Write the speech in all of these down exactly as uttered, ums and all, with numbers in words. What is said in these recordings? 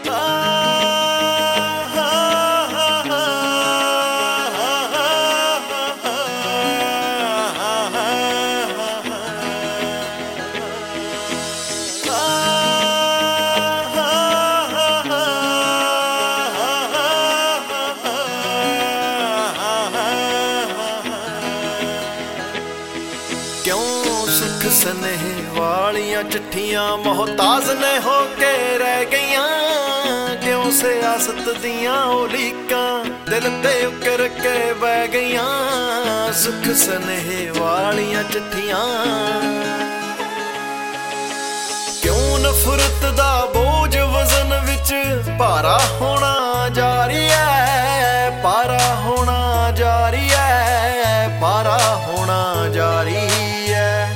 ਸਨੇਹ ਵਾਲੀਆਂ ਚਿੱਠੀਆਂ ਮੁਹਤਾਜ ਨੇ ਹੋ ਕੇ ਰਹਿ ਗਈਆਂ। ਕਿਉਂ ਸਿਆਸਤ ਦੀਆਂ ਉਲੀਕਾਂ ਦਿਲ ਤੇ ਉਕਰ ਕੇ ਬਹਿ ਗਈਆਂ। ਸੁਖ ਸਨੇਹ ਵਾਲੀਆਂ ਚਿੱਠੀਆਂ ਕਿਉਂ ਨਫ਼ਰਤ ਦਾ ਬੋਝ ਵਜ਼ਨ ਵਿੱਚ ਭਾਰਾ ਹੋਣਾ ਜਾਰੀ ਹੈ। ਭਾਰਾ ਹੋਣਾ ਜਾਰੀ ਹੈ, ਭਾਰਾ ਹੋਣਾ ਜਾਰੀ ਹੈ।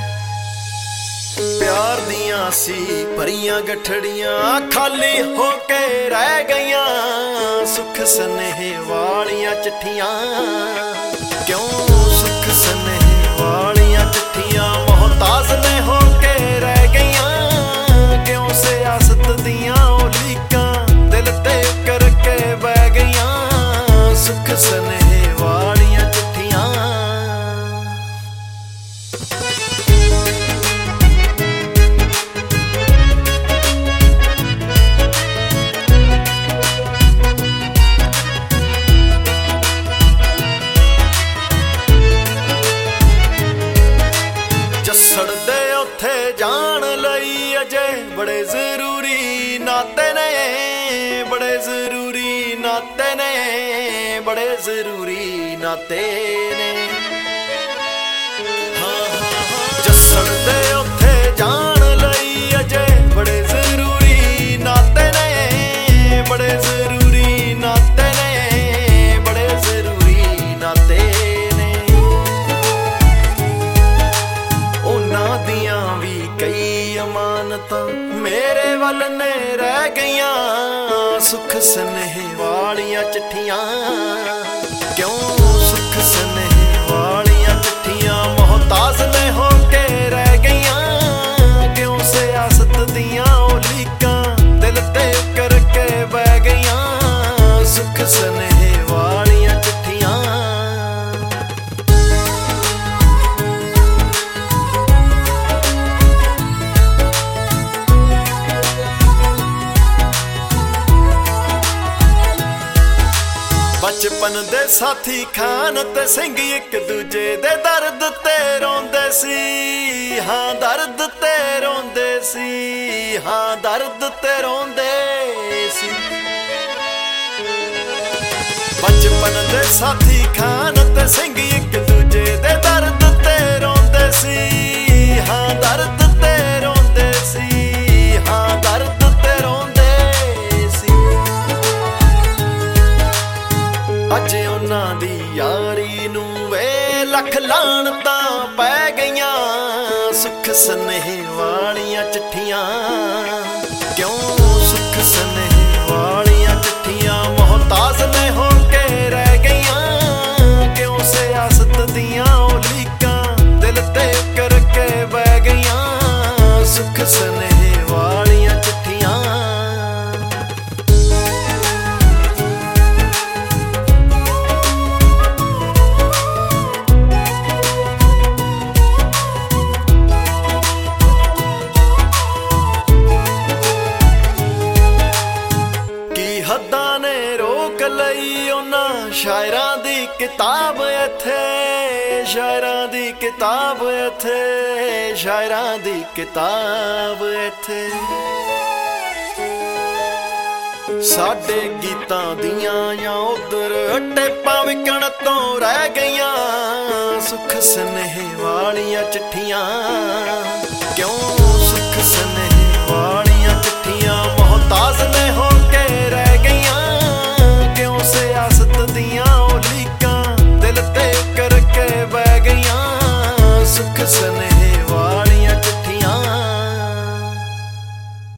ਪਿਆਰ ਦੀਆਂ ਸੀ ਭਰੀਆਂ ਗਠੜੀਆਂ ਖਾਲੀ ਹੋ ਕੇ ਰਹਿ ਗਈਆਂ। ਸੁਖ ਸਨੇਹ ਵਾਲੀਆਂ ਚਿੱਠੀਆਂ ਕਿਉਂ ਸੁਖ ਸਨੇਹ ਵਾਲੀਆਂ ਚਿੱਠੀਆਂ ਮੁਹਤਾਜ ਨੇ ਹੋ ਕੇ ਰਹਿ ਗਈਆਂ। ਕਿਉਂ ਸਿਆਸਤ ਦੀਆਂ ਉਲੀਕਾਂ ਦਿਲ ਤੇ ਉਕਰ ਕੇ ਬਹਿ ਗਈਆਂ। ਸੁਖ ਸਨੇਹ ਵਾਲੀਆਂ ਚਿੱਠੀਆਂ ਜੱਸੜਦੇ ਉੱਥੇ ਜਾਣ ਲਈ ਅਜੇ ਬੜੇ ਜ਼ਰੂਰੀ ਨਾਤੇ ਨੇ। ਬੜੇ ਜ਼ਰੂਰੀ ਨਾਤੇ ਨੇ, ਬੜੇ ਜ਼ਰੂਰੀ ਨਾਤੇ ਨੇ। ਜੱਸੜਦੇ ਉੱਥੇ ਜਾਣ ਲਈ ਅਜੇ ਬੜੇ ਜ਼ਰੂਰੀ ਨਾਤੇ ਨੇ। ਬੜੇ ਜ਼ਰੂਰੀ ਨਾਤੇ ਨੇ, ਬੜੇ ਜ਼ਰੂਰੀ ਨਾਤੇ ਨੇ। ਉਹਨਾਂ ਦੀਆਂ ਵੀ ਕਈ ਅਮਾਨਤਾਂ ਮੇਰੇ ਵੱਲ ਨੇ ਰਹਿ ਗਈਆਂ। ਸੁਖ ਸਨੇਹ ਵਾਲੀਆਂ ਚਿੱਠੀਆਂ ਕਿਉਂ ਸੁਖ ਸਨੇਹ ਵਾਲੀਆਂ ਚਿੱਠੀਆਂ ਮੁਹਤਾਜ ਨੇ ਹੋ ਕੇ ਰਹਿ ਗਈਆਂ। ਕਿਉਂ ਸਿਆਸਤ ਦੀਆਂ ਉਲੀਕਾਂ ਦਿਲ ਤੇ ਉਕਰ ਕੇ ਬਹਿ ਗਈਆਂ। ਸੁਖ ਸਨੇਹ ਵਾਲੀਆਂ ਚਿੱਠੀਆਂ ਬਚਪਨ ਦੇ ਸਾਥੀ ਖਾਨ ਤੇ ਸਿੰਘ ਇੱਕ ਦੂਜੇ ਦੇ ਦਰਦ ਤੇ ਰੋਂਦੇ ਸੀ। ਹਾਂ ਦਰਦ ਤੇ ਰੋਂਦੇ ਸੀ, ਹਾਂ ਦਰਦ ਤੇ ਰੋਂਦੇ ਸੀ। ਬਚਪਨ ਦੇ ਸਾਥੀ ਖਾਨ ਤੇ ਸਿੰਘ ਇੱਕ ਦੂਜੇ ਦੇ ਦਰਦ ਤੇ ਰੋਂਦੇ ਸੀ। ਹਾਂ ਦਰਦ ਤੇ ਰੋਂਦੇ ਸੀ, ਹਾਂ ਦਰਦ ਤੇ ਰੋਂਦੇ ਸੀ। ਅੱਜ ਉਹਨਾਂ ਦੀ ਯਾਰੀ ਨੂੰ ਵੇ ਲੱਖ ਲਾਹਣਤਾਂ ਪੈ ਗਈਆਂ। ਸੁਖ ਸਨੇਹ ਵਾਲੀਆਂ ਚਿੱਠੀਆਂ ਕਿਉਂ ਸੁਖ ਸਨੇਹ ਵਾਲੀਆਂ ਚਿੱਠੀਆਂ ਮੁਹਤਾਜ ਨੇ ਹੋ ਕੇ ਰਹਿ ਗਈਆਂ। ਕਿਉਂ ਸਿਆਸਤ ਦੀਆਂ ਉਲੀਕਾਂ ਦਿਲ ਤੇ ਉਕਰ ਕੇ ਬਹਿ ਗਈਆਂ। ਸੁਖ ਸਨੇਹ ਵਾਲੀਆਂ ਚਿੱਠੀਆਂ ਹੱਦਾਂ ਨੇ ਰੋਕ ਲਈ ਉਹਨਾਂ ਸ਼ਾਇਰਾਂ ਦੀ ਕਿਤਾਬ ਇੱਥੇ। ਸ਼ਾਇਰਾਂ ਦੀ ਕਿਤਾਬ ਇੱਥੇ, ਸ਼ਾਇਰਾਂ ਦੀ ਕਿਤਾਬ ਇੱਥੇ। ਸਾਡੇ ਗੀਤਾਂ ਦੀਆਂ ਜਾਂ ਉਧਰ ਟੇਪਾਂ ਵਿਕਣ ਤੋਂ ਰਹਿ ਗਈਆਂ। ਸੁਖ ਸਨੇਹ ਵਾਲੀਆਂ ਚਿੱਠੀਆਂ